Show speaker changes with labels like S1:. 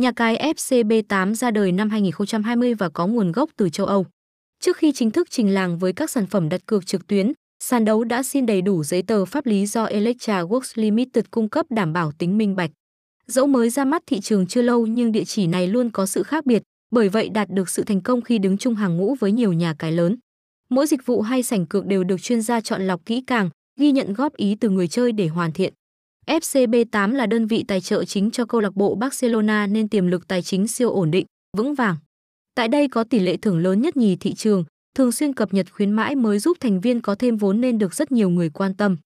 S1: Nhà cái FCB8 ra đời năm 2020 và có nguồn gốc từ châu Âu. Trước khi chính thức trình làng với các sản phẩm đặt cược trực tuyến, sàn đấu đã xin đầy đủ giấy tờ pháp lý do Electra Works Limited cung cấp đảm bảo tính minh bạch. Dẫu mới ra mắt thị trường chưa lâu nhưng địa chỉ này luôn có sự khác biệt, bởi vậy đạt được sự thành công khi đứng chung hàng ngũ với nhiều nhà cái lớn. Mỗi dịch vụ hay sảnh cược đều được chuyên gia chọn lọc kỹ càng, ghi nhận góp ý từ người chơi để hoàn thiện. FCB8 là đơn vị tài trợ chính cho câu lạc bộ Barcelona nên tiềm lực tài chính siêu ổn định, vững vàng. Tại đây có tỷ lệ thưởng lớn nhất nhì thị trường, thường xuyên cập nhật khuyến mãi mới giúp thành viên có thêm vốn nên được rất nhiều người quan tâm.